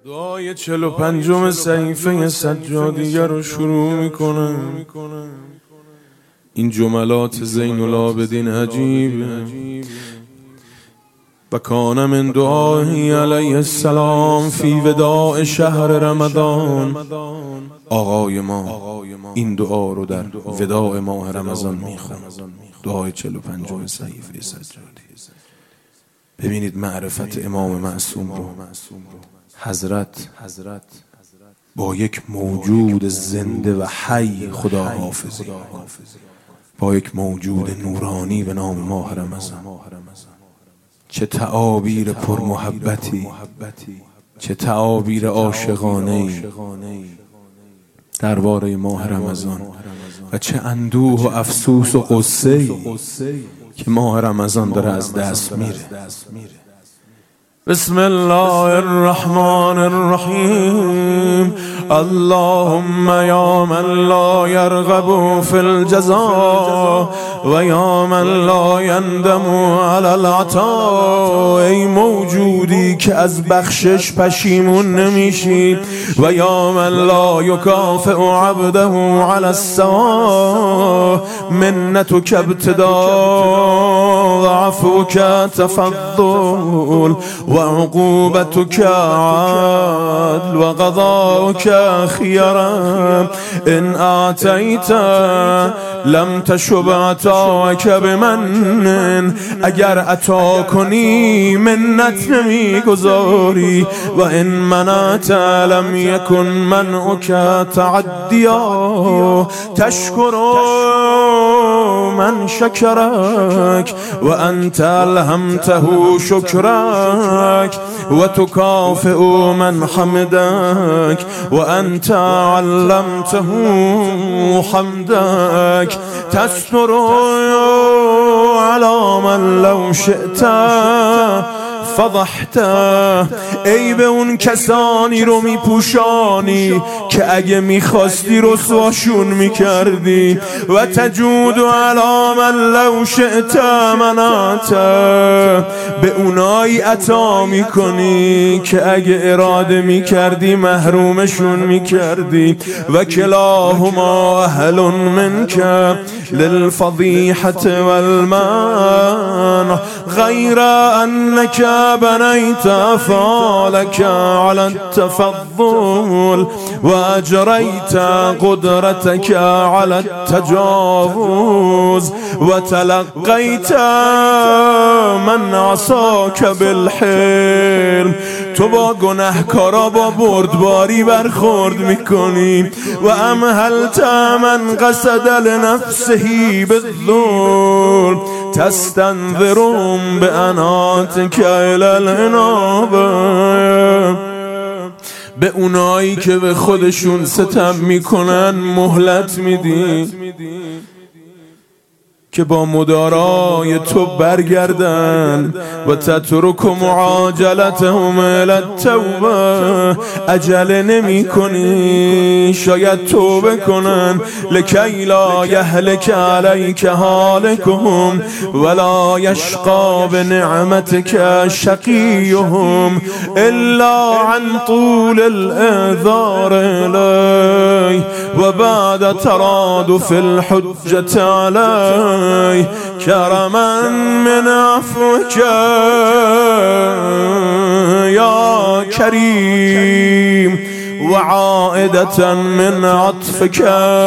دعای 45 صحیفه سجادیه رو شروع میکنم. این جملات زین العابدین عجیبه. و کان من دعایی علیه السلام فی وداع شهر رمضان. آقای ما این دعا رو در وداع ماه رمضان میخوند. دعای 45 صحیفه سجادیه. ببینید معرفت امام معصوم رو. حضرت با یک موجود زنده و حی خدا حافظی، با یک موجود نورانی به نام ماه رمضان. چه تعابیر پرمحبتی، چه تعابیر عاشقانه‌ای درباره ماه رمضان و چه اندوه و افسوس و غصه‌ای که ماه رمضان داره از دست میره. بسم الله الرحمن الرحیم. اللهم یا من لا یرغب فی الجزاء و یا من لا یندم علی العطاء. ای موجودی که از بخشش پشیمون نمیشی و یا من لا یکافئ عبده علی السواء. منتک ابتداء و عفوک تفضل و عقوبتك عدل و قضاؤك خيرا. ان اعطيت لم تشب عطاك بمن. اگر عطا کنی منت نمیگذاری و ان منعت لم يكن منعك تعدیا. تشکر من شکرک و انت الهمته شکرک و تکافئ من حمدک و انت علمته حمدک. تستر علی من لو شئت فضحت. ای به اون کسانی رو میپوشانی که اگه میخواستی رسواشون میکردی. و تجود علی من لو شئت منعت. به اونایی عطا میکنی که اگه اراده میکردی محرومشون میکردی. و کلاهما اهل منک للفضیحة والمنع غیر انک بنیت افعالک علی التفضل و اجریت قدرتک علی التجاوز و تلقیت من عصاک بالحلم. تو با گناهکارا با بردباری برخورد میکنی. و امهلت من قصد لنفسه بالظلم تستنذرهم باناتک الی الانابه. به اونایی که به خودشون ستم میکنن مهلت میدی که با مدارای تو برگردن. و تترک معاجلتهم الی التوبه. عجله نمی کنی شاید توبه کنن. لکی لا یهلک علیک هالکهم ولا یشقی بنعمتک شقیهم الا عن طول الاعذار الی و بعد ترادف الحجة علی. کرما من عفوک یا کریم و عائدة من عطفک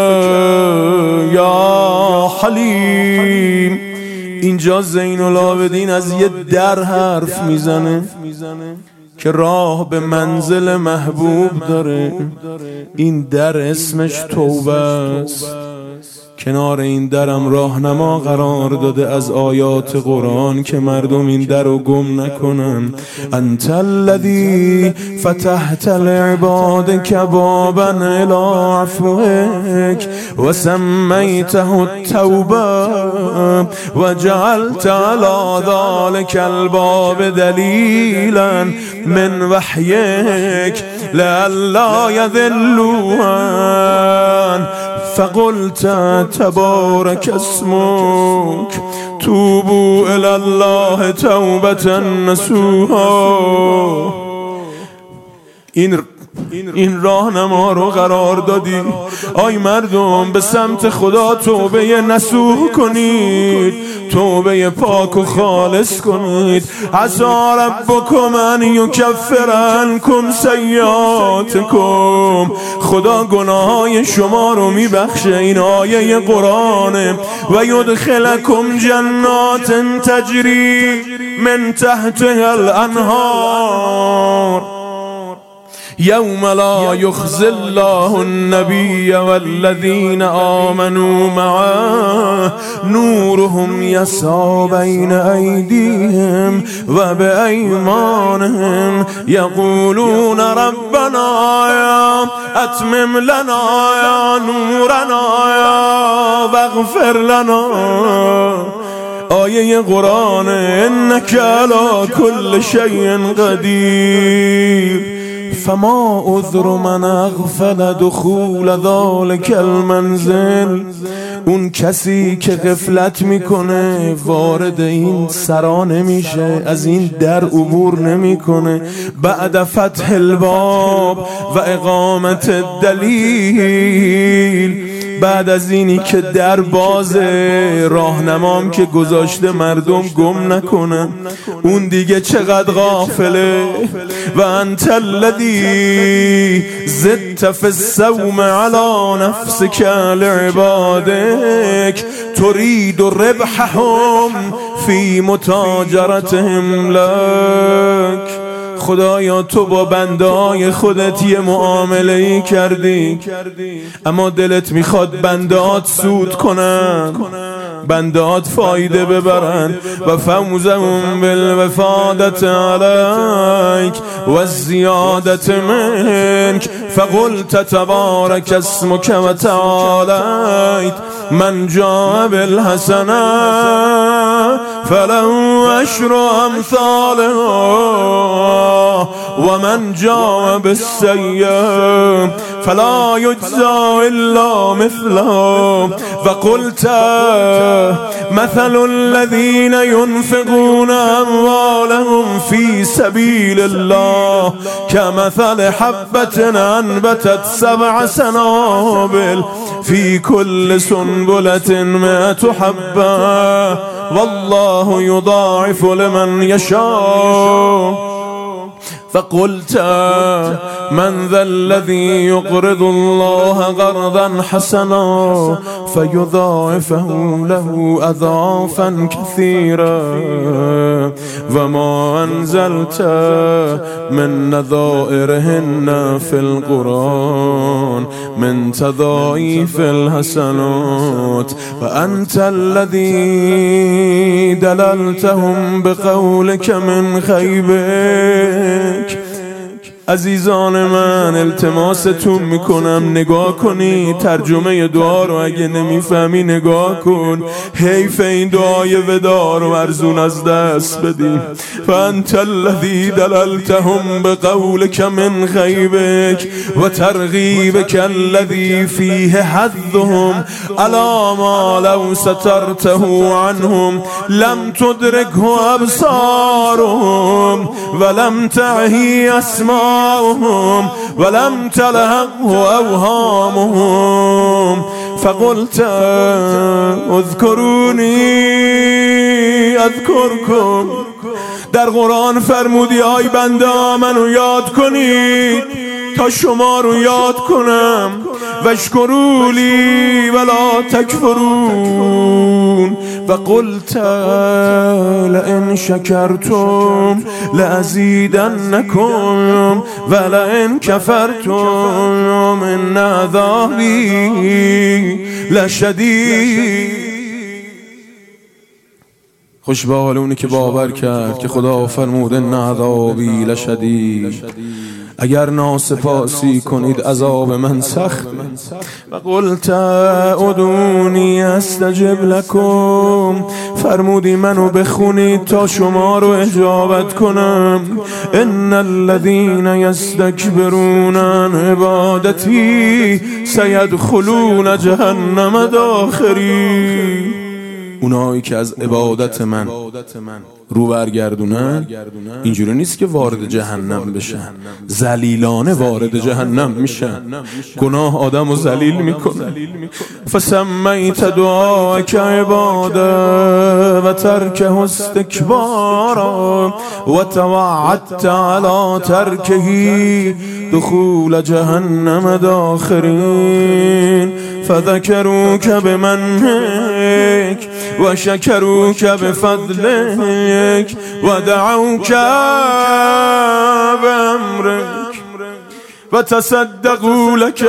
یا حلیم. اینجا زین العابدین از یه در حرف میزنه که راه به منزل محبوب داره. این در اسمش توبه است. کنار این درم راهنما قرار داده از آیات قرآن که مردم این در رو گم نکنن. انت الذی فتحت لعبادک بابا الی عفوک و سمیته التوبه و جعلت علی ذلک الباب دلیلا من وحیک لئلا یذلون. فقلت تبارك اسمك توبوا إلى الله توبة نصوحا. این راهنما رو قرار دادی. آی مردم، به سمت خدا توبه نصوح کنید، توبه پاک و خالص کنید. عسى ربکم ان یکفر عنکم سیئاتکم. خدا گناههای شما رو میبخشه، این آیه قرآنه. و یدخلکم جنات تجری من تحتها الانهار یوم لا یخزی الله النبی والذین آمنوا معه نورهم یسعی بین ایدیهم و بایمانهم یقولون ربنا اتمم لنا نورنا واغفر لنا. آیه قرآن انک علی کل شیء قدیر. فما عذر من اغفل دخول ذلك المنزل. اون کسی که غفلت میکنه وارد این سرا نمیشه، از این در عبور نمیکنه. بعد فتح الباب و اقامت الدلیل، بعد از اینی که در باز، راهنمام که گذاشته مردم گم نکنن، اون دیگه چقدر غافله. و انت الذی زدت فی الصوم علی نفسک لعبادک ترید ربحهم فی متاجرتهم لک. خدایا تو با بنده‌های خودت یه معامله‌ای کردی، اما دلت میخواد بنده‌هات سود کنن، بنده‌هات فایده ببرن. و فوزهم بالوفادت علیک و الزیادت منک فقلت تبارک اسمک و تعالیت من جاء بالحسنه فله عشر امثالها و من جاء بالسیئه فلا یجزی الا مثلها. و قلت مثل الذین ينفقون اموالهم فی سبیل الله كمثل حبة انبتت 7 سنابل فی کل سنبلة 100 حبة والله یضاعف لمن یشاء. فقلت من ذا الذي يقرض الله قرضا حسنا فيضاعفه له أضعافا كثيرا وما أنزلت من نظائرهن في القرآن من تضاعيف الحسنات وأنت الذي دللتهم بقولك من خيبك. عزیزان من، التماستون میکنم نگاه کنی ترجمه دعا رو، اگه نمیفهمی نگاه کن. حیف این دعای ودا رو ارزون از دست بدیم. فانت الذی دللتهم بقولک من خیبک و ترغیبک الذی فیه حظهم علی ما لو سترته عنهم لم تدرکه ابصارهم ولم تعهی اسماءهم ولم تلهقه اوهامهم فقلت اذكروني اذكركم. در قرآن فرمودی آی بنده منو یاد کنید تا شما رو یاد کنم. واشکرولی ولا تکفرون. و قلت لئن شکرتم لازیدنکم ولئن کفرتم ان عذابی لشدید. خوش به حال اونی که باور کرد که خدا فرمود ان عذابی لشدید. اگر ناسپاسی کنید عذاب من سخت. و قلت ادعونی استجب لکم. فرمودی منو بخونید تا شما رو اجابت کنم. ان الذین یستکبرون عن عبادتی سیدخلون جهنم داخرین. اونایی که از عبادت من رو برگردونن اینجوری نیست که وارد جهنم بشن، ذلیلانه وارد جهنم میشن. گناه آدمو ذلیل میکنه. فسمیت دعاک عباده و ترکه استکبارا و توعدت علی ترکه دخول جهنم داخرین فذكروك بمنك وشكروك بفضلك ودعوك بأمرك وتصدقوا لك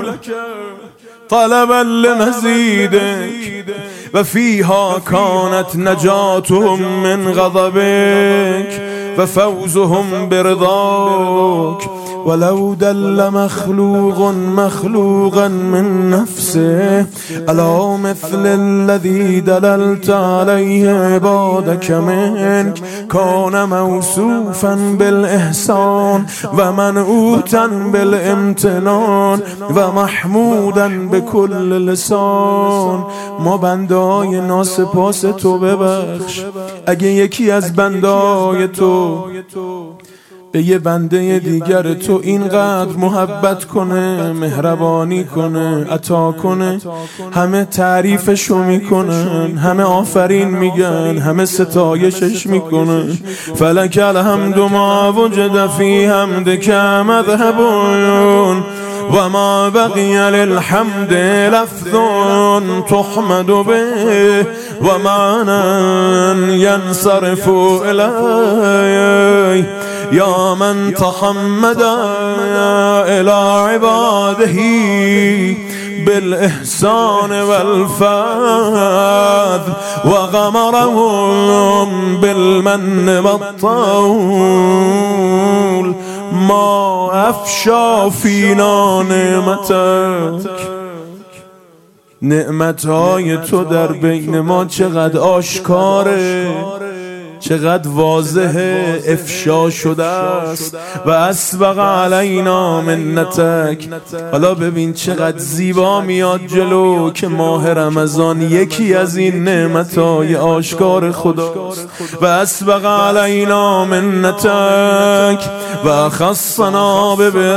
طلبا لمزيدك وفيها كانت نجاتهم من غضبك وفوزهم برضاك ولو دل مخلوق مخلوقا من نفسه على مثل الذي دللت عليه عبادك منك كان موصوفا بالإحسان ومنعوتا بالامتنان ومحمودا بكل لسان. ما بنده‌های ناسپاس تو ببخش. اگه یکی از بنده‌های تو به یه بنده دیگر تو اینقدر محبت کنه، مهربانی کنه، عطا کنه، همه تعریفشو میکنن، همه آفرین میگن، همه ستایشش میکنن. فلک الحمد ما وجد فی حمدک مذهبون و ما بقی للحمد لفظ تحمد به و معنی ینصرف الیه یا من تحمد الى عباده بالإحسان والفضل وغمرهم بالمن والطول ما افشا فینا نعمتک. نعمتهای تو در بین ما چقدر آشکاره، چقدر واضحه، افشا شده است. و اسبق علینا منتک. حالا ببین چقدر زیبا میاد جلو که ماه رمضان یکی از این نعمتهای آشکار خداست. و اسبق علینا منتک و خصنا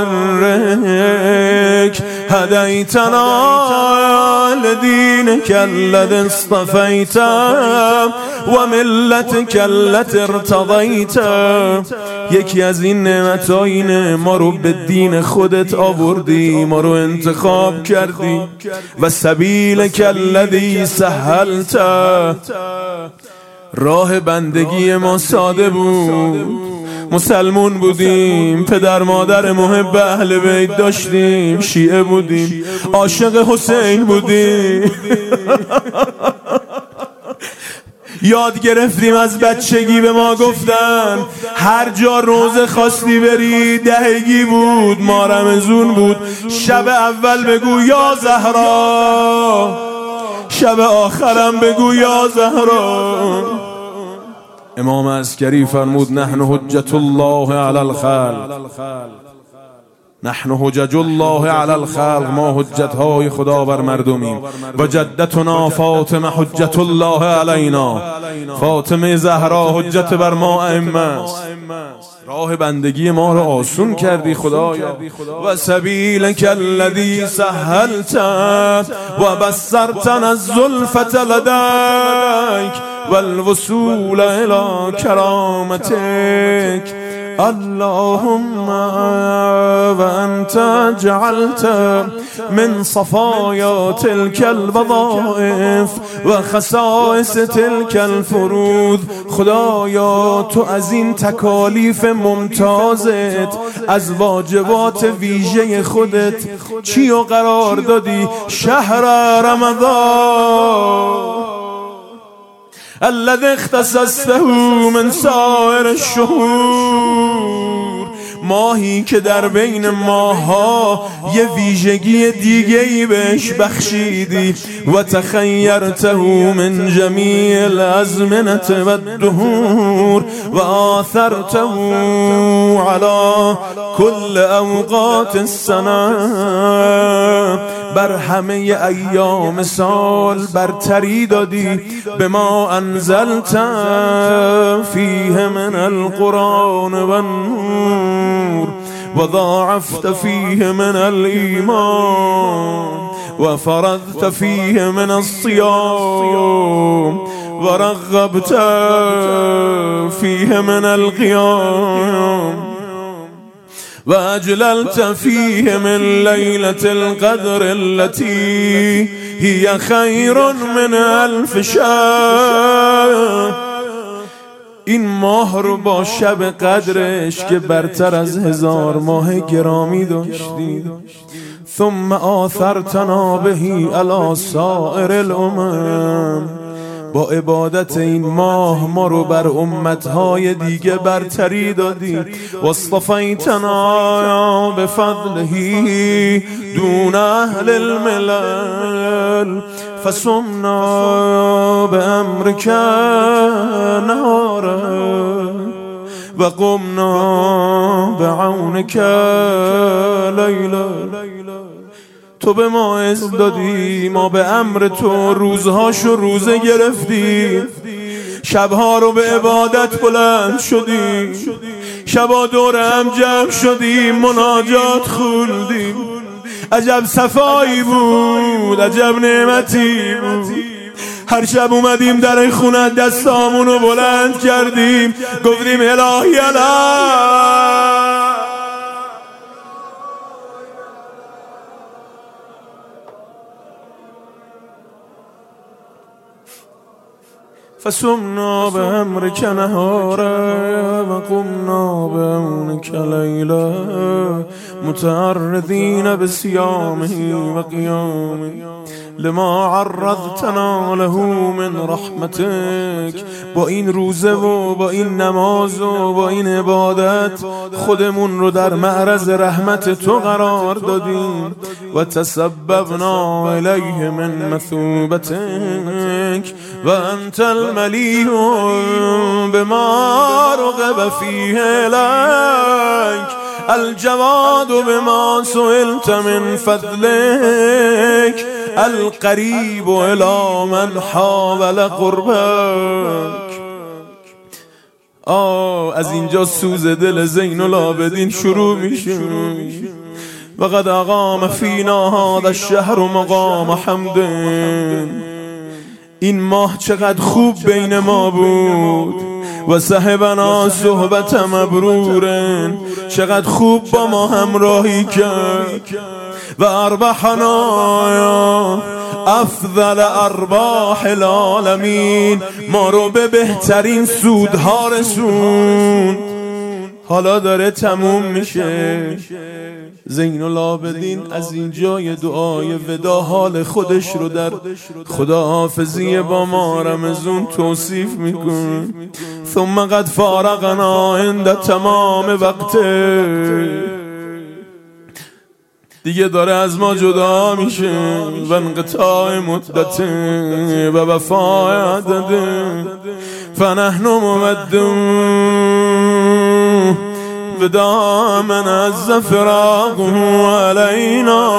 ببرک هدیتنا لدینک الذی اصطفیت و ملتک التي ارتضیت. یکی از این نعمت‌ها اینه ما رو به دین خودت آوردی، ما رو انتخاب کردی. و سبیلک الذی سهلت. راه بندگی ما ساده بود، مسلمون بودیم، پدر مادر محب اهل بیت داشتیم، شیعه بودیم، عاشق حسین بودیم. یاد گرفتیم از بچگی، به ما گفتن هر جا روزه خواستی بری دهگی بود، ما رمضون بود. شب اول بگو یا زهرا، شب آخرم بگو یا زهرا. امام عسکری فرمود نحن حجت الله علی الخلق، نحن حجج الله علی الخلق. ما حجت های خدا بر مردمیم. و جدتنا فاطمه حجت الله علینا. فاطمه زهرا حجت بر ما ائمه است. راه بندگی ما رو آسون کردی خدایا. و سبیلک الذی سهلت و بصرتنا الزلفة لدیک والوصول الی کرامتک. اللهم وأنت جعلت من صفايا تلك الوظائف وخصائص تلك الفروض. خدایا تو از این تکالیف ممتازت، از واجبات ویژه خودت چی و قرار دادی؟ شهر رمضان الذي اختصصته من سائر الشهور. ماهی که در بین ماها یه ویژگی دیگه‌ای بهش بخشیدی. و تخیرته من جمیع الازمنة و الدهور و آثرته علی کل اوقات السنه بر همه ایام سال برتری دادی. به ما انزلت فیه من القرآن و النور و ضاعفت فیه من الایمان و فرضت فیه من الصیام و رغبت فیه من القیام و اجللت فیه من لیلة القدر التي هی خیر من الف شهر. این ماه رو با شب قدرش که برتر از 1000 ماه گرامی داشتی. ثم آثرتنا بهی علی سائر الامم. با عبادت این ماه ما رو بر امتهای دیگه برتری دادی. و اصطفیتنا بفضله دون اهل الملل فصمنا بامرک نهارا و قمنا بعونک لیلا. تو به ما عز دادی، ما به امر تو روزهاشو روزه گرفتی، شبها رو به عبادت بلند شدی، شبا دور هم جمع شدیم مناجات خوندیم. عجب صفایی بود، عجب نعمتی بود. هر شب اومدیم در خونه دستامونو بلند کردیم گفتیم الهی الهی. فصمنا بأمرك نهارا و قمنا بعونك لیلا متعرضین بصیامه و قیامه لما عرضتنا له من رحمتك. با این روزه و با این نماز و با این عبادت خودمون رو در معرض رحمت تو قرار دادیم. و تسببنا الیه من مثوبتك و انت الملیح بما رغب فیه لک الجواد بما سئلت من فضلك القریب الی من حاول قربک. از اینجا سوز دل زین العابدین شروع میشه. وقد اقام فینا هذا الشهر مقام حمد. این ماه چقدر خوب بین ما بود. و صحبنا صحبت مبرورن، چقدر خوب با ما همراهی کرد. و اربحنا افضل ارباح العالمین، ما رو به بهترین سودها رسوند. حالا داره تموم میشه. زین العابدین از اینجای دعای ودا حال خودش رو در خداحافظی با ما رمضان توصیف میکنه. ثم قد فارقنا عند تمام وقت. دیگه داره از ما جدا میشه. و انقطاع مدت و وفای عدد. فنحن ممدون ودا من از فراق علینا.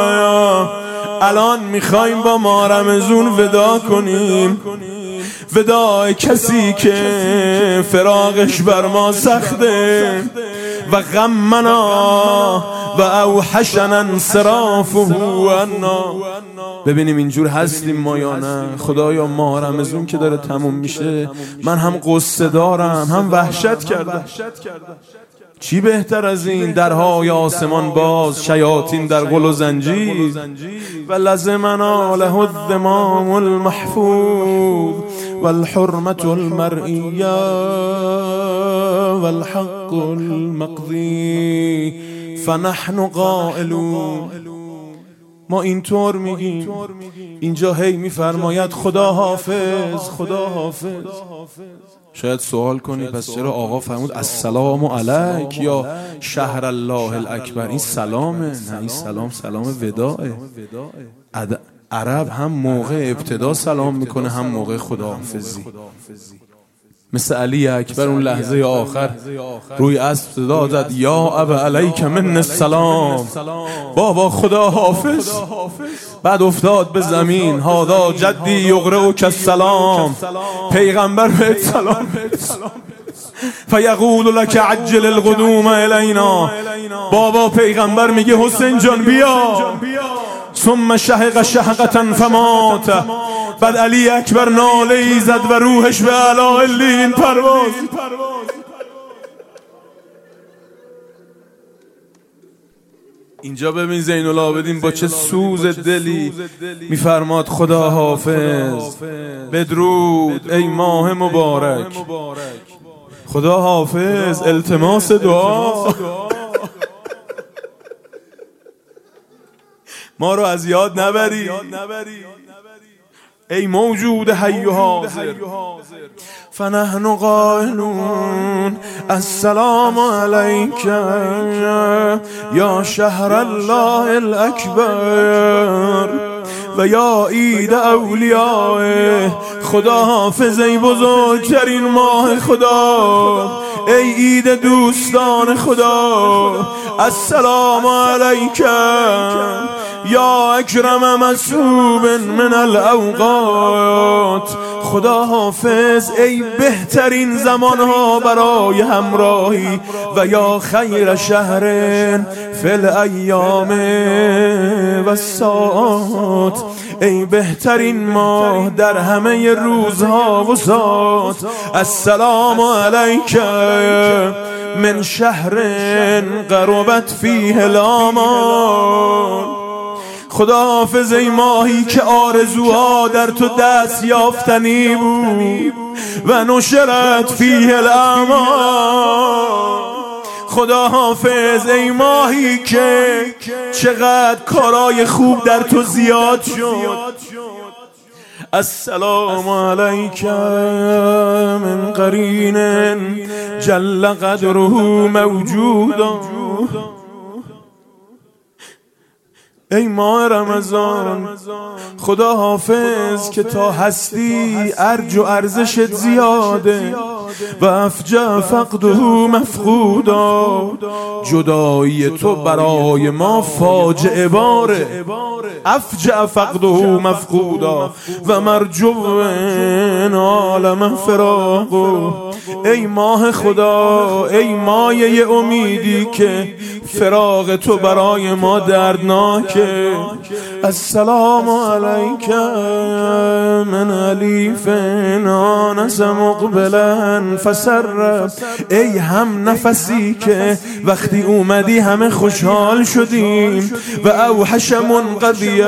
الان میخوایم با ما رمضان ودا کنیم. وداع کسی که فراقش بر ما سخته. و غمنا و اوحشنا انصرافه عنا. ببینیم اینجور هستیم ما یا نه. خدایا ماه رمضان که داره تموم میشه، من هم قصه دارم هم وحشت کردم. چی بهتر از این؟ درهای آسمان باز، شیاطین در غل و زنجیر. و لزمنا له الذمام المحفوظ والحرمة المرئیه والحق المقضی فنحن قائلون. ما اینطور میگیم. اینجا هی میفرماید خدا حافظ، خدا حافظ. شاید سوال کنی پس چرا آقا فرمود السلام علیک یا شهر الله الاکبر؟ این سلامه. نه، این سلام وداعه. عرب هم موقع ابتدا سلام میکنه هم موقع خداحافظی. مثل علی اکبر اون لحظه آخر روی اسب صدا زد یا ابا علیک من السلام، بابا خدا حافظ. بعد افتاد به زمین، هادا جدی یقرئک السلام، پیغمبر بهت سلام فیقول لک عجل القدوم الینا، بابا پیغمبر میگه حسین جان بیا. ثم شهق شهقة فمات. بعد علی اکبر ناله ای زد و روحش به اعلی علیین پرواز. اینجا ببین زین العابدین با چه سوز دلی میفرماد خدا حافظ، بدرود ای ماه مبارک، خدا حافظ، التماس دعا. ما رو از یاد نبری ای موجود حی و حاضر. فنحن قائلون السلام علیک یا شهر الله الاکبر و یا عید اولیاء. خدا حافظ ای بزرگترین ماه خدا، ای عید دوستان خدا. السلام علیک یا اکرم مسعوب من الاوقات. خدا حافظ ای بهترین زمانها برای همراهی و یا خیر شهر فی الایام و الساعات. ای بهترین ماه در همه روزها و ساعات. السلام علیک من شهر قربت فیه الامان. خدا حافظ ای ماهی که آرزوها در تو دست یافتنی بود و نشرت فیه الامان. خدا حافظ ای ماهی که چقدر کارای خوب در تو زیاد شد. السلام علیک من قرین جل قدره موجودا. ای ماه رمضان خدا حافظ که تا هستی ارج و ارزشت زیاده و افجع فقده مفقودا. جدایی تو برای ما فاجعه باره، افجع فقده مفقودا و مرجو عالم فراقو. ای ماه خدا، ای مایه امیدی که فراق تو برای ما دردناکه. السلام علیک من الیف آنس مقبلا فسر. ای هم نفسی که وقتی اومدی همه خوشحال شدیم و اوحش منقضیه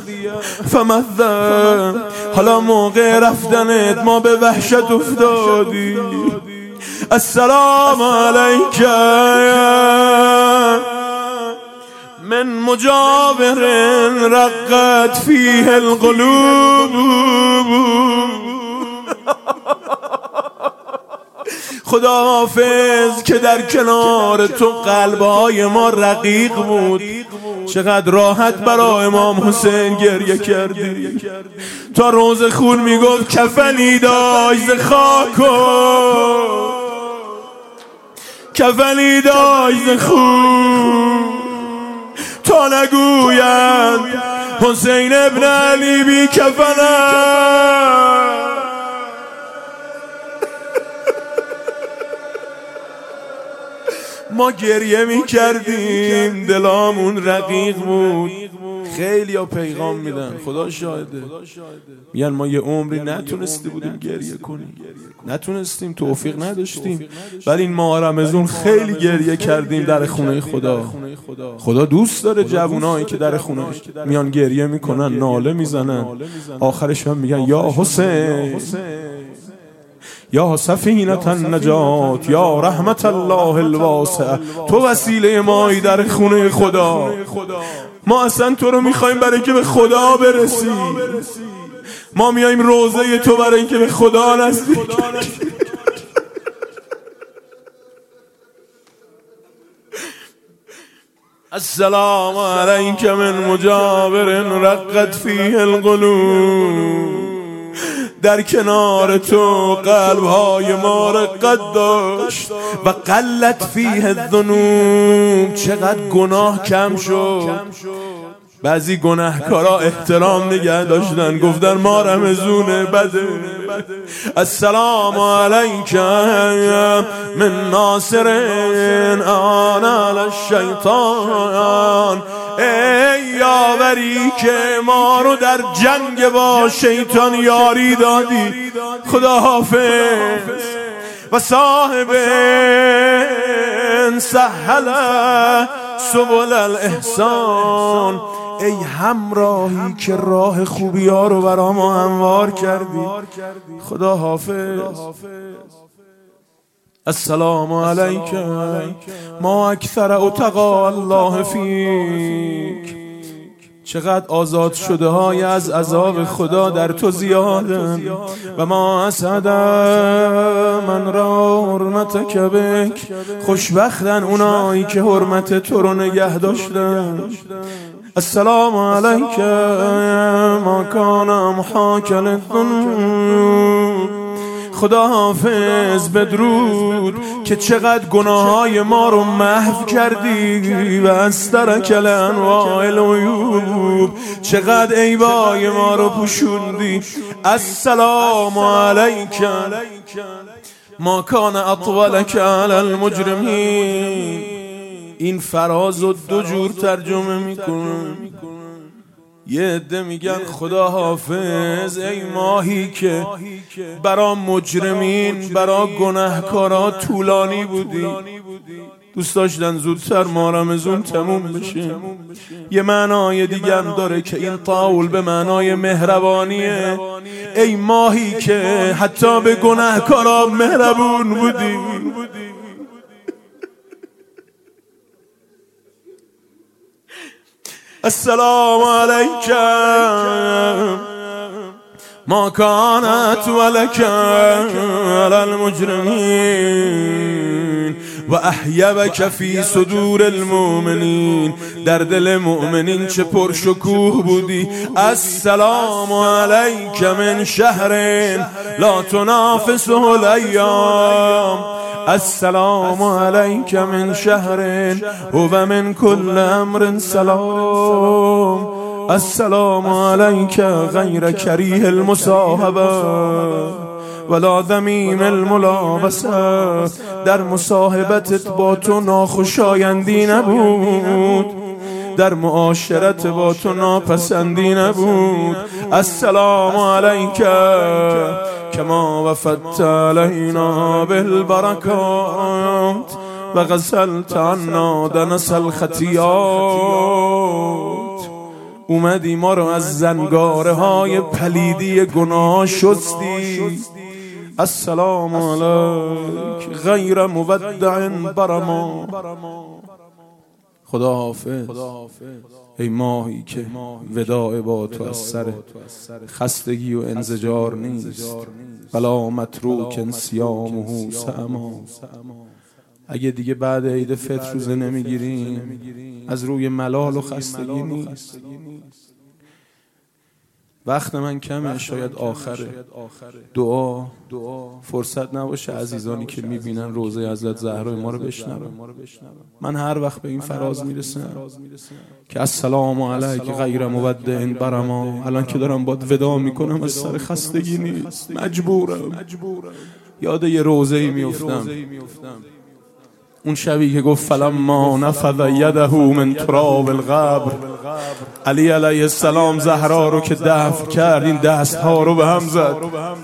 فمذا. حالا موقع رفتنت ما به وحشت افتادیم. السلام علیک من مجاور رقت فیه القلوب. خدا حافظ که در کنار تو قلبهای ما رقیق بود. چقدر راحت برای امام حسین گریه کردی. تا روز خون میگفت کفنی داشت ز خاک، کفنی داشت ز خون، تا نگویند حسین ابن علی بی کفنه. ما گریه می کردیم، دلامون رقیق بود. خیلی ها پیغام میدن، خدا شاهده، میگن ما یه عمری نتونستی بودیم گریه کنیم، نتونستیم، توفیق نداشتیم، ولی این ماه رمضان خیلی گریه کردیم در خونه خدا. خدا دوست داره جوانایی که در خونه میان گریه میکنن، ناله میزنن، آخرش هم میگن یا حسین، یا سفینة النجات، یا رحمت الله الواسع. تو وسیله مایی در خونه خدا. ما اصلا تو رو میخوایم برای که به خدا برسیم. ما میایم روضه تو برای اینکه به خدا نزدیک. السلام علیک من مجاور رقت فیه القلوب. در کنار تو قلب‌های ما رقت داشت و قلت فیه الذنوب، چقدر گناه کم شد. بعضی گناهکارا احترام نگه داشتن، گفتن ما رمزونه بده. السلام علیک من ناصر آن الشیطان، ای یاوری که ما رو در جنگ با شیطان یاری دادی، خدا حافظ. و صاحب سهل سبل الاحسان، ای همراهی که راه خوبی ها رو برا ما هموار کردی، خدا حافظ. السلام علیک ما اکثر اتقا الله فیک، چقدر آزاد شده های از عذاب خدا در تو زیادن. و ما اسعد من را حرمتک بک، خوشبختن اونایی که حرمت تو رو نگه داشتن. السلام علیک ما کان محاک للذنوب، خدا حافظ. بدرود که چقدر گناههای ما رو محو کردی و استرک لانواع العیوب، چقدر عیبای ما رو پوشوندی. السلام علیک ما کان اطولک علی المجرمین. این فراز رو دو جور ترجمه میکنن. یه عده میگن خدا حافظ ای ماهی که برا مجرمین، برا گناهکارا طولانی بودی، دوست داشتن زودتر ما رمضان تموم بشه. یه معنای دیگه هم داره که این طول به معنای مهربانیه، ای ماهی که حتی به گناهکارا مهربون بودی. السلام علیک ما کانت ولک علی المجرمین و احیبک فی صدور المؤمنین، در دل مؤمنین چه پرشکوه بودی. السلام علیک من شهر لا تنافسه الایام، السلام علیک من شهر و من کل امر سلام. السلام علیک غیر کریه المصاحبه ولا ذمیم الملابسه، در مصاحبتت با تو ناخوشایندی نبود، در معاشرت با تو ناپسندی نبود. السلام علیک کما وفدت علینا بالبرکات و غسلت عنا دنس الخطیات، اومدی ما رو از زنگاره های پلیدی گناه شستی. السلام علیک غیر مودع برما، خدا حافظ. ای ماهی که وداع با تو از سر خستگی و انزجار نیست، بلا متروک صیامه ساما. اگه دیگه بعد عید فطر روزه نمیگیریم از روی ملال و خستگی نیست. وقت من کمه، شاید آخره. دعا فرصت نباشه عزیزانی که میبینن روزه حضرت زهرا ما رو بشنون. من هر وقت به این فراز میرسم که السلام علیک غیر مودع برما، الان که دارم باد ودا میکنم از سر خستگی نیست، مجبورم. یاد یه روزه‌ای میافتم، اون شبی که گفت فلما نفذ یده من تراب القبر، علی علیه السلام زهرا رو که دفن کرد این دستها رو به هم زد.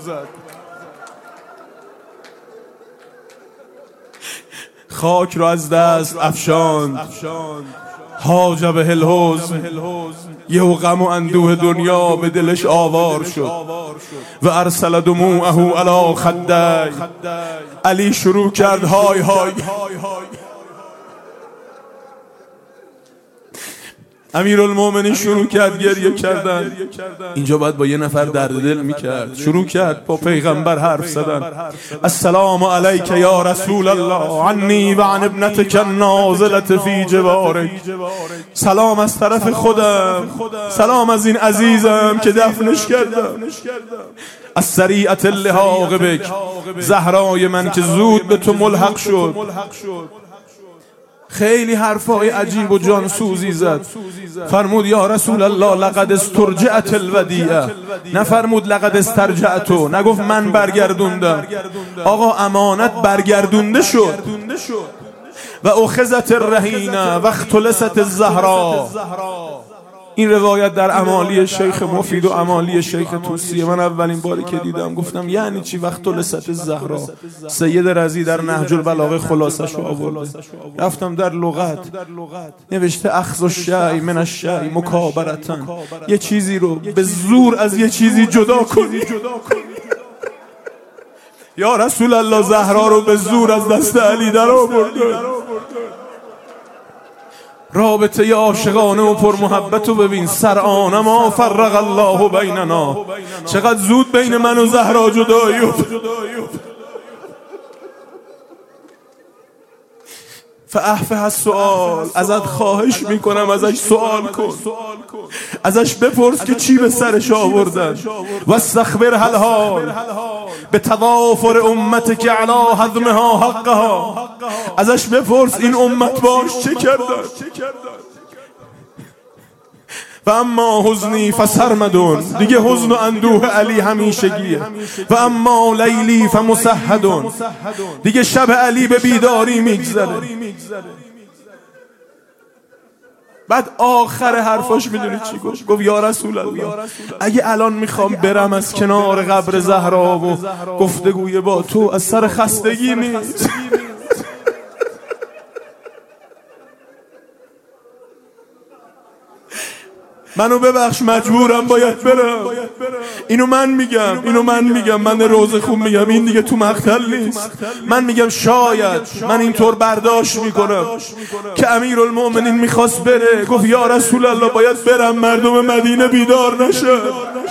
خاک رو از دست افشاند، حاجب الحزن، یه غم و اندوه دنیا به دلش آوار شد. و ارسل دموعه علی خدی، علی شروع کرد های های امیرالمومنین شروع کرد گریه کردن. اینجا باید با یه نفر درد دل میکرد. شروع کرد با پیغمبر حرف زدن. السلام علیک یا رسول الله عنی و عن ابنتک النازلة فی جوارک. سلام از طرف خودم، سلام از این عزیزم که دفنش کردم. از سریعت اللحاق بک، زهرای من که زود به تو ملحق شد. خیلی حرفای عجیب و جانسوزی زد. فرمود یا رسول الله لقد استرجعت الودیعه، نفرمود لقد استرجعتو، نگفت من برگردوندم. آقا امانت برگردونده شد. و اخذت الرهینه و اختلست الزهرا. این روایت در امالی شیخ مفید و امالی شیخ توسیه. من اولین باری که دیدم گفتم یعنی چی وقت لست الزهرا؟ سید رضی در نهج البلاغه خلاصش رو آورده. رفتم در لغت، نوشته اخذ الشیء من الشیء مکابرةً، یه چیزی رو به زور از یه چیزی جدا کنی. یا رسول الله زهرا رو به زور از دست علی در آورده. رابطه عاشقانه و پر محبت رو ببین. سرعانه ما فرق الله بیننا، چقدر زود بین من و زهرا جدایی افتاد. فاحفظ السؤال، ازت خواهش میکنم ازش سوال کن، ازش بپرس که چی به سرش آوردن. و استخبر الحال به توافر امت که علی هضمها حقها. ازش بپرس این امت باش چه کردن. و اما حزنی فسرمدون، دیگه حزن و اندوه علی همیشگیه. و اما لیلی فمسحدون، دیگه شب علی به بیداری میگذره. بعد آخر حرفاش میدونی چی گفت؟ گفت یا رسول الله اگه الان میخوام برم از کنار قبر زهرا و گفتگوی با تو، از سر خستگی نیست. منو ببخش مجبورم باید برم. اینو من میگم، من روز خوب میگم، این دیگه تو مقتل نیست. من میگم شاید من اینطور برداشت میکنم که امیرالمومنین میخواست بره. گفت یا رسول الله باید برم مردم مدینه بیدار نشن.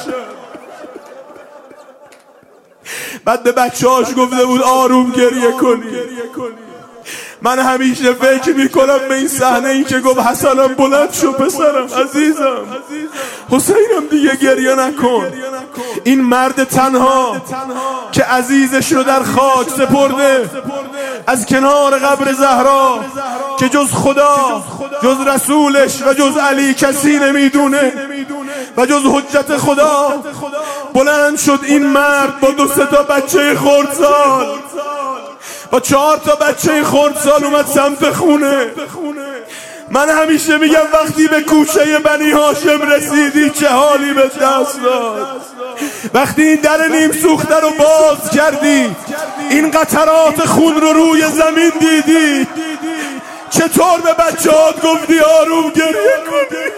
بعد به بچه‌هاش گفته بود آروم گریه کنی. من همیشه فکر میکنم به این صحنه ای که گفت حسنم بلند شو پسرم عزیزم، حسینم دیگه گریه نکن. این مرد تنها که عزیزش رو در خاک سپرده از کنار قبر زهرا، که جز خدا، جز رسولش و جز علی کسی نمیدونه و جز حجت خدا، بلند شد این مرد با 2-3 تا بچه خردسال، با 4 تا بچه خردسال اومد سمت خونه. من همیشه میگم وقتی به کوچه بنی هاشم رسیدی چه حالی به دست داد. وقتی این در نیم سوخته رو باز کردی، این قطرات خون رو روی زمین دیدی، چطور به بچه‌هات گفتی آروم گریه کنی؟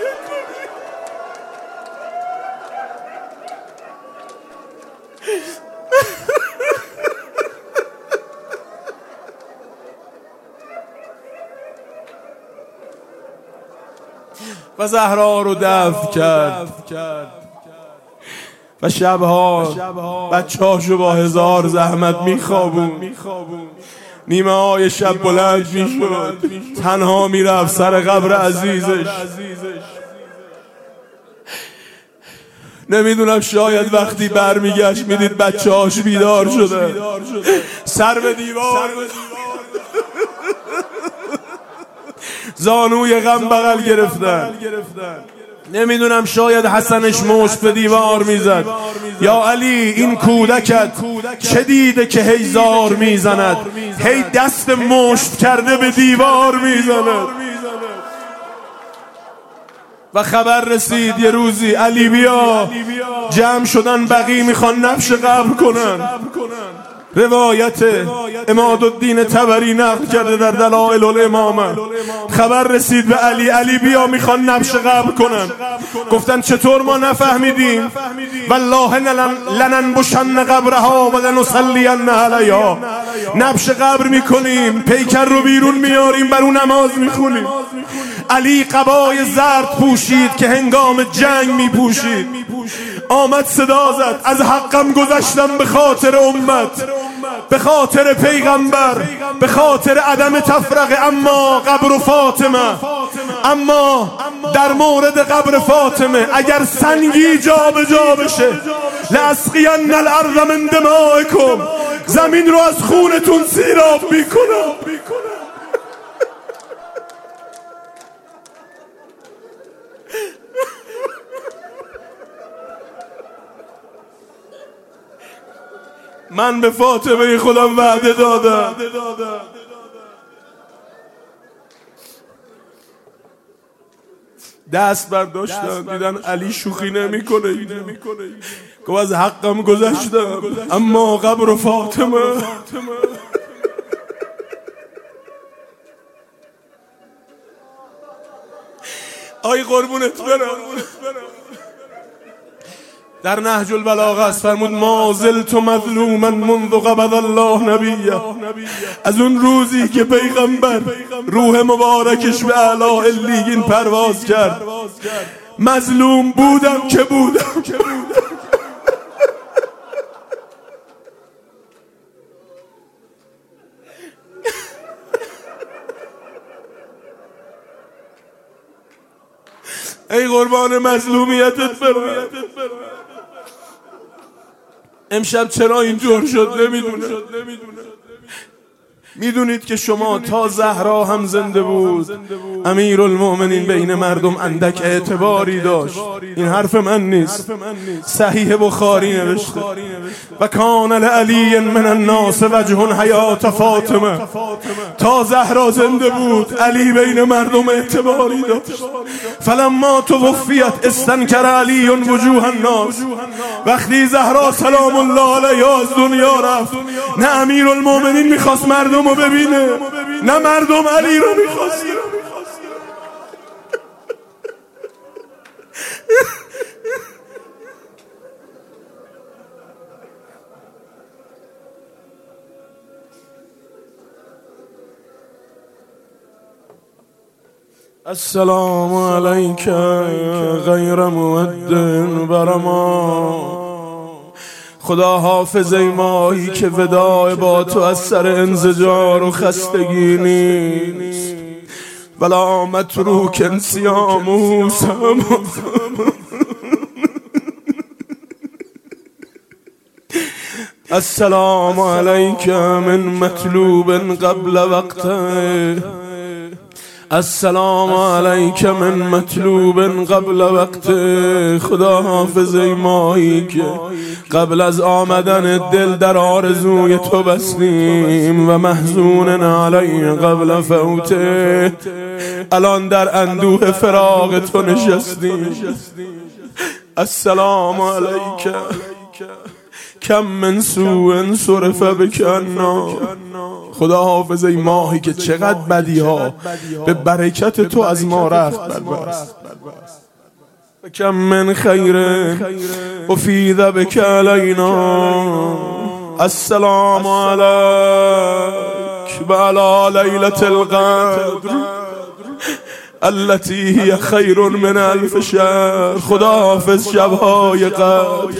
و زهرا رو دفن کرد و شبها بچه‌هاشو با 1000 زحمت میخوابون. نیمه های شب بلند میشد، تنها میرفت سر قبر عزیزش. نمیدونم شاید وقتی برمیگشت میدید بچه‌هاش بیدار شده، سر به دیوار، زانوی غم بغل گرفتن. نمیدونم شاید حسنش مشت به دیوار میزد. یا علی این کودکت چه دیده که هی زار میزند، هی دست مشت کرده به دیوار میزند. و خبر رسید یه روزی علی بیا، جمع شدن بقی میخوان نبش قبر کنن. روایت عمادالدین طبری نقل کرده در دلائل الامامه. خبر رسید به علی، علی بیا میخوان نبش قبر کنن. گفتن چطور ما نفهمیدیم؟ والله لننبشن قبرها و لنصلین علیها. نبش قبر میکنیم، پیکر رو بیرون میاریم، بر اون نماز میخونیم. علی قبای زرد پوشید که هنگام جنگ می پوشید. آمد صدا زد از حقم گذشتم به خاطر امت، به خاطر پیغمبر، به خاطر عدم تفرقه. اما قبر فاطمه، اما در مورد قبر فاطمه اگر سنگی جا به جا بشه، لاسقین الارض من دمائکم، زمین رو از خونتون سیراب میکنم. من به فاطمه خودم وعده دادم. دست برداشتن دیدن علی شوخی نمیکنه، گفت از حقم گذشتم اما قبر فاطمه. آی قربونت برم. در نهج البلاغه است فرمود ما زلت مظلوما منذ قبض الله نبیه، از اون روزی که پیغمبر روح مبارکش به اعلی علیین پرواز کرد مظلوم بودم که بودم. ای قربان مظلومیتت برم. امشب چرا اینجور شد نمیدونه. میدونید که شما تا زهرا هم زنده بود امیرالمؤمنین بین مردم اندک اعتباری داشت. این حرف من نیست، صحیح بخاری نوشته و کان لعلی من الناس وجه حیات فاطمه. تا زهرا زنده بود علی بین مردم اعتباری داشت. فلما توفیت استنکر علی وجوه الناس. وقتی زهرا سلام الله علیها از دنیا رفت نه امیرالمؤمنین میخواست مردم رو ببینه، نه مردم علی رو میخواست. السلام علیک غیر مودن برما. خدا حافظ ای ماهی که وداع با تو از سر انزجار و خستگی نیست. بلا متروک سیامو السلام علیک من مطلوب قبل وقته. السلام علیک من مطلوب قبل وقت. خدا حافظ ای ماهی که قبل از آمدن دل در آرزوی تو بستیم و محزون علی قبل فوته. الان در اندوه فراق تو نشستیم. السلام علیک کم من سوء صرف بکنا. خدا حافظ ای ماهی که چقدر بدی ها به برکت تو از ما رفت بربست. کم من خیر افید بک علینا. السلام علیک و علی لیلة القدر التي هي خیر من الف شهر. خدا حافظ شبهای قدر.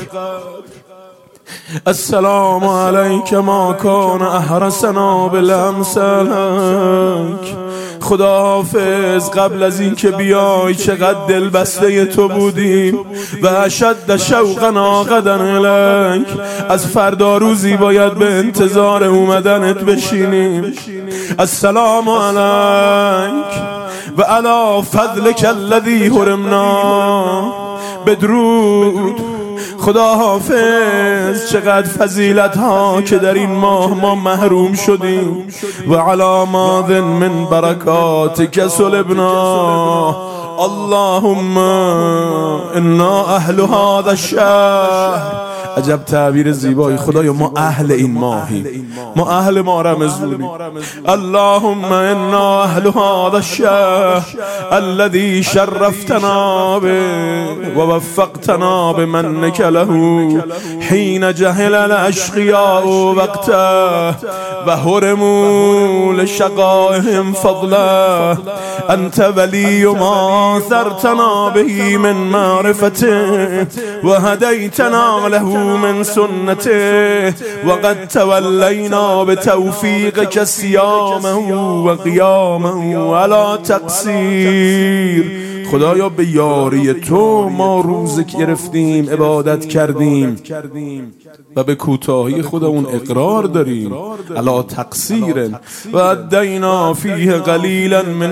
السلام علیک ما کان احرسنا بالامسالک. خدا حافظ قبل از این که بیای چقدر دل بسته تو بودیم و اشد شوقنا غدا الیک. از فردا روزی باید به انتظار اومدنت بشینیم. السلام علیک و علی فضلک الذی حرمنا. بدرود. خدا حافظ چقدر فضیلت ها که در این ماه ما محروم شدیم و علامات من برکاتک سلبنا. اللهم انا اهل هذا الشهر عجب تعبیر زیبایی. خدایا ما اهل این ماهیم، ما اهل ماه رمضانیم. اللهم انا اهل هذا الشهر الذي شرفتنا به ووفقتنا بمنك له حين جهل الاشقياء وقته وهرموا لشقائهم فضله. انت ولي ما اثرتنا به من معرفته وهديتنا له من سنته وقد تولينا بتوفيقك صيامه وقيامه على تقصير. خدایا به یاری تو ما روزه گرفتیم، عبادت کردیم و به کوتاهی خودمون اقرار داریم. علی تقصیر و ادینا فیه قلیلا من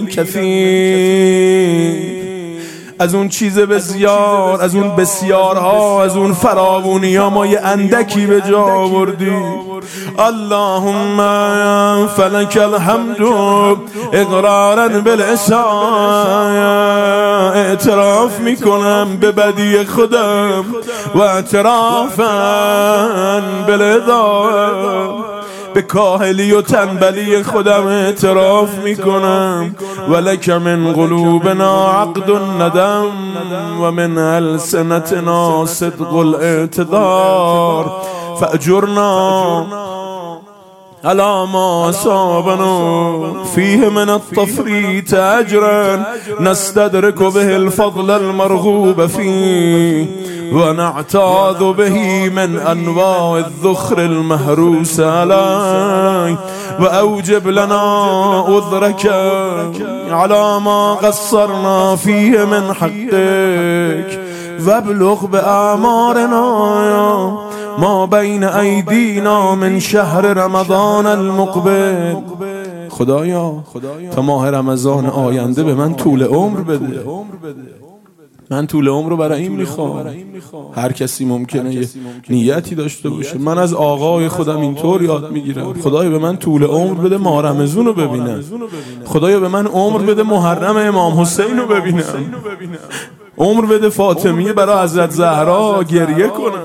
کثیر. از اون چیز بسیار، از اون بسیارها، از اون فراوونی ها ما یه اندکی به جا آوردیم. اللهم فلک الحمد اقرارا بالعصای. اعتراف میکنم به بدی خودم و اعترافا بالعدای، به کاهلی و تنبلی خودم اعتراف میکنم. ولک من قلوبنا عقد الندم و من السنتنا صدق الاعتذار فاجرنا على ما أصابنا فيه من التفريط أجرا نستدرك به الفضل المرغوب فيه ونعتاذ به من أنواع الذخر المهروس عليه وأوجب لنا عذرك على ما قصرنا فيه من حقك وابلغ بأعمارنا ما بین ایدینا من شهر رمضان المقبل. خدایا تا ماه رمضان آینده به من طول عمر بده. من طول عمر رو برای این میخوام. هر کسی ممکنه یه نیتی داشته باشه. من از آقای خودم اینطور یاد میگیرم. خدایا به من طول عمر بده ماه رمضان رو ببینم. خدایا به من عمر بده محرم امام حسین رو ببینم. عمر بده فاطمیه برای حضرت زهرا گریه کنم.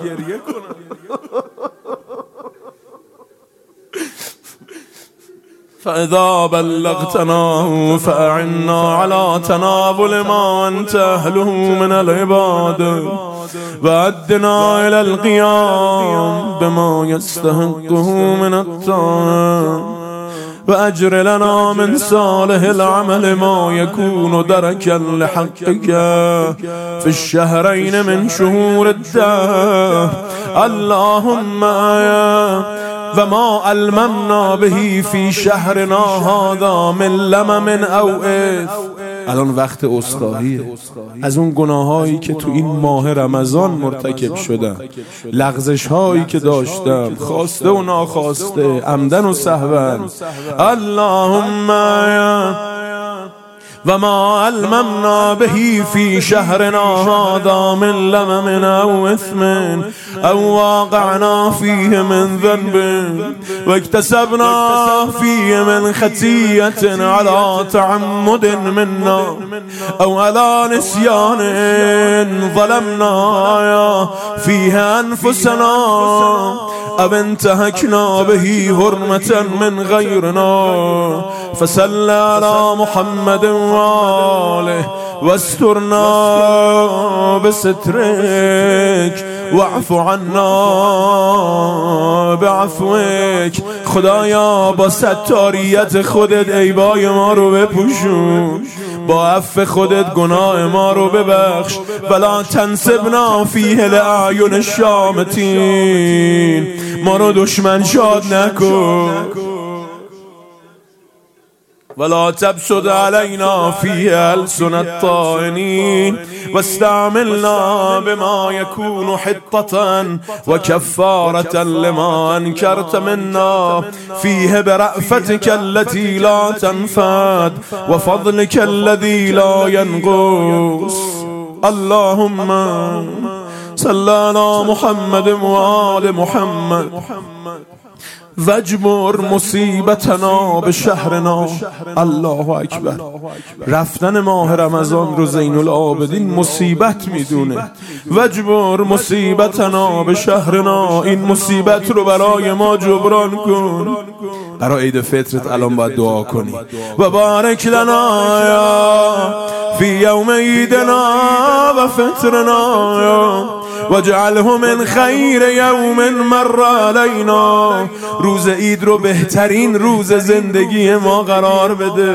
فإذا بلغتنا فأعنا على تناول ما أنت أهله من العباد وأدنا إلى القيام بما يستحقه من الطاعة وأجر لنا من صالح العمل ما يكون دركا لحقك في الشهرين من شهور الدهر. اللهم وما الممنا به في شهرنا هذا من لمم او اثم. الان وقت عذرخواهیه از اون گناهایی که تو این ماه رمضان مرتکب شدم، لغزش هایی که داشتم، خواسته و ناخواسته، عمدن و سهوا. اللهم و ما علمنا به فی شهرنا هذا من لمم او اثم او واقعنا فیه من ذنب و اکتسبنا فیه من خطیت علی تعمد منا او علی نسیان ظلمنا فیه انفسنا او انتهکنا به حرمة من غیرنا فصل علی محمد وآله واسترنا بسترك واعف عنا بعفوك. خدایا با ستاریت خودت عیبای ما رو بپوشون، با عفو خودت گناه ما رو ببخش. ولا تنسبنا فیه لأعین الشامتین، ما رو دشمن شاد نکن. ولا تبسد علينا فيها ألسن الطائنين واستعملنا بما يكون حطة وكفارة لما أنكرت منا فيه برأفتك التي لا تنفد وفضلك الذي لا ينقص. اللهم صل على محمد وآل محمد واجبر مصیبتنا به شهرنا. الله اکبر. رفتن ماه رمضان رو زین العابدین مصیبت میدونه. واجبر مصیبتنا به شهرنا، این مصیبت رو برای ما جبران کن. برای عید فطرت الان باید دعا کنی. و بارک لنا فی یوم عیدنا و فطرنا واجعله من خیر یوم مر علینا. روز عید رو بهترین روز زندگی ما قرار بده.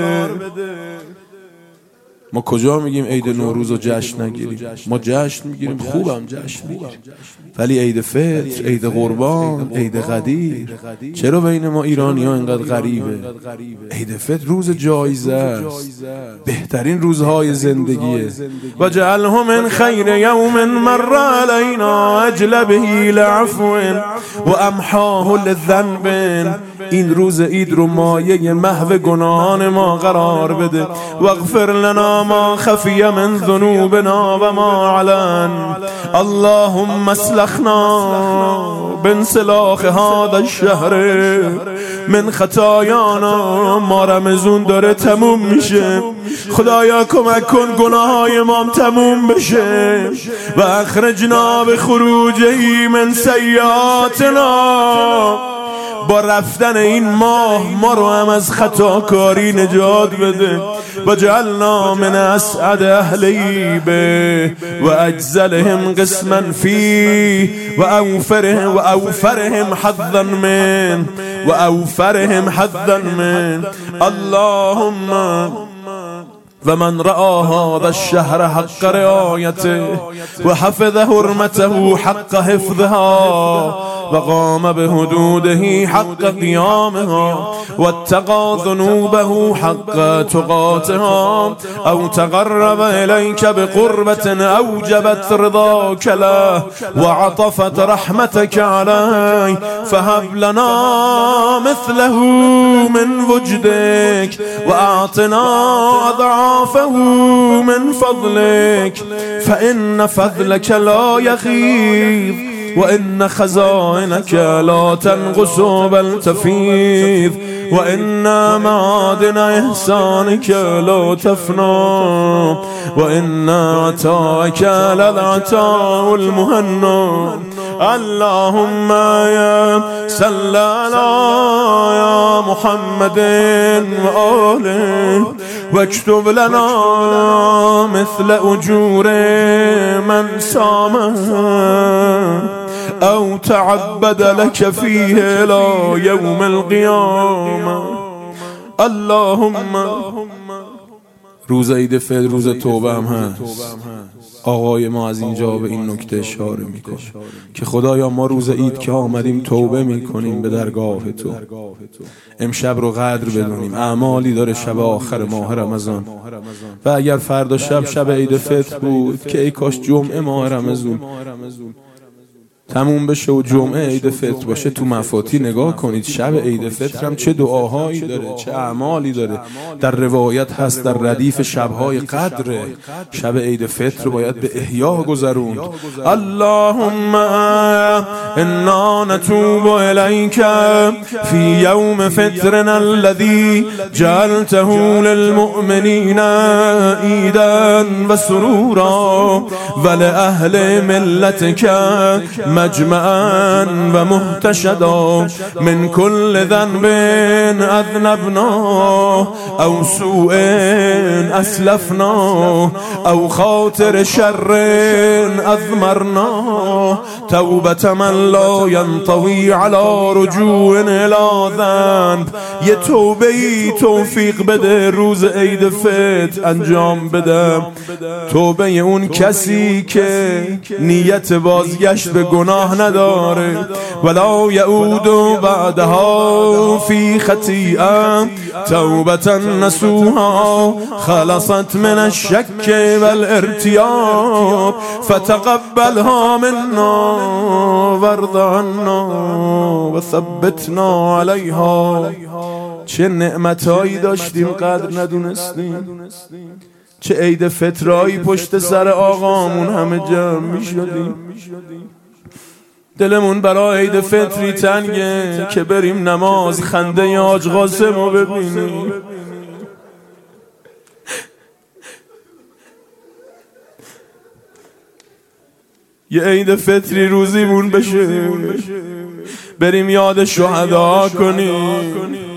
ما کجا میگیم عید نوروز رو جشن نگیریم؟ ما جشن میگیریم، خوبم جشن میگیریم، ولی عید فطر، عید قربان، عید قدیر چرا بین ما ایرانی ها اینقدر غریبه؟ عید فطر روز جایزه است، بهترین روزهای زندگیه. و جعله من خیر یوم مر علینا اجلبه لعفو و امحاه لذنب. این روز عید رو مایه محو گناهان ما قرار بده. واغفر لنا ما خفی من ذنوبنا و ما علن. اللهم اسلخنا بانسلاخ هذا الشهر من خطایانا. ما رمضان داره تموم میشه، خدایا کمک کن گناههای ما تموم بشه. و اخرجنا بخروجه من سیئاتنا. با رفتن این ماه ما رو هم از خطاکاری نجات بده. و جعلنا من اسعد اهلی به و اجزلهم قسما فی و اوفرهم حظا من و اوفرهم حظا من. اللهم و من رأى هذا الشهر حق رعایته و حفظ حرمته حق حفظها و قام بحدوده حق قیامها و اتقى ذنوبه حق تقاتها او تقرب الیک بقربة اوجبت رضاک له و عطفت رحمتك علیه فهب لنا مثله من وجدك و اعطنا اضعافه من فضلك فإن فضلك لا يغيض وإن خزائنك لا تنقص بل تفيض وإن معادن إحسانك لا تفنى وإن عطاءك للعطاء المهنى. اللهم يا صل على يا محمد وآله واكتب لنا مثل أجور من صامه او تعبد لك فيه الى يوم القيامة. اللهم روز عید فطر روز توبه هم هست. آقای ما از اینجا به این نکته اشاره میکنه که خدایا ما روز عید که آمدیم توبه میکنیم به درگاه تو. امشب رو قدر بدونیم، اعمالی داره شب آخر ماه رمضان و اگر فردا شب عید فطر بود که ای کاش جمعه ماه رمضان تموم بشه و جمعه عید فطر باشه. تو مفاتی نگاه کنید، شب عید فطر هم چه دعاهایی داره، چه اعمالی داره. در روایت هست در ردیف شبهای قدر شب عید فطر باید به احیا گذروند. اللهم انا نتوب الیک فی یوم فطرنا الذی جعلته للمؤمنین عیدا و سرورا و لأهل ملتک مجمعا و محتشدا من كل ذنب اذنبنا او سوء اسلفنا او خاطر شر اضمرنا توبة من لا ينطوي على رجوع الى ذنب. یه توبه‌ای توفیق بده روز عید فطر انجام بدم. توبه اون کسی که نیت بازگشت به گناه نداره ولا یعود بعدها فی خطیئه توبة نسوها خلصت من الشک والارتیاب فتقبلها منا وارض عنا و ثبتنا علیها. چه نعمتهایی داشتیم قدر ندونستیم، چه عید فطرهایی پشت سر آقامون همه جمع می شدیم. دلمون برای عید فطری تنگه که بریم نماز خنده حاج قاسمو ببینیم. یه عید فطری روزیمون بشه بریم یاد شهدا کنیم.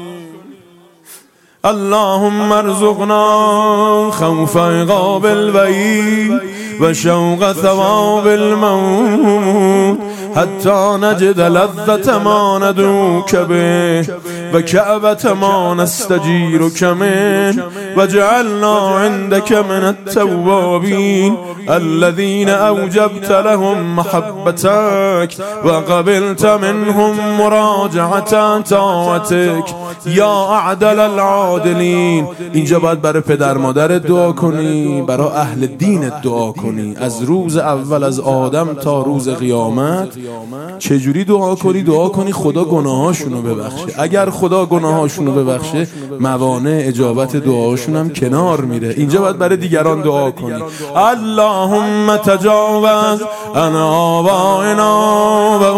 اللهم ارزقنا خوف عقاب الوعید و شوق ثواب الموت حتی نجد لذت ما ندعوک به و کعبة ما نستجیرک من و جعلنا عندك من التوابین الذين اوجبت لهم محبتك و قبلت منهم مراجعة طاعتك یا اعدل العادلین. اینجا باید برای پدر مادرت دعا کنی، برای اهل دینت دعا کنی. از روز اول از آدم تا روز قیامت چجوری دعا کنی؟ دعا کنی خدا گناهاشونو ببخشه. اگر خدا گناهاشونو ببخشه موانع اجابت دعاشون هم کنار میره. اینجا باید برای دیگران دعا کنی. اللهم تجاوز عن آبائنا و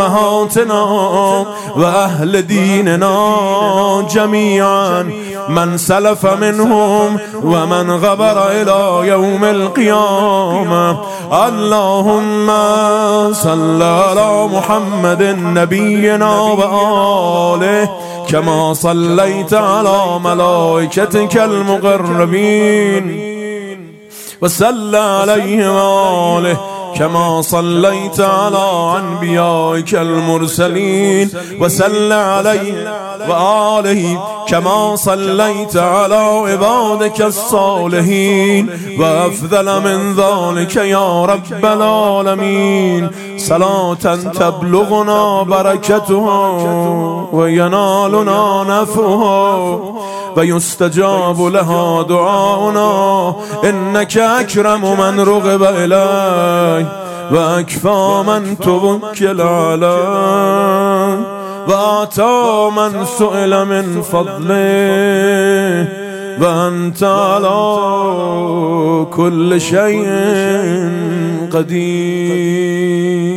امهاتنا و اهل دیننا جمیعا من سلف منهم و من غبر الى یوم القیامه. اللهم صل علی محمد نبینا و آله كما صليت على ملائكتك المقربين وصل عليه وآله كما صليت على أنبيائك المرسلين وصل عليه وآله كما صليت على عبادك الصالحين وأفضل من ذلك يا رب العالمين صلاة تبلغنا بركتها وينالنا نفعها ويستجاب لها دعاؤنا إنك أكرم من رغب إليه وأكفى من توكل عليه وأعطى من سئل من فضله وأنت على كل شيء قدير.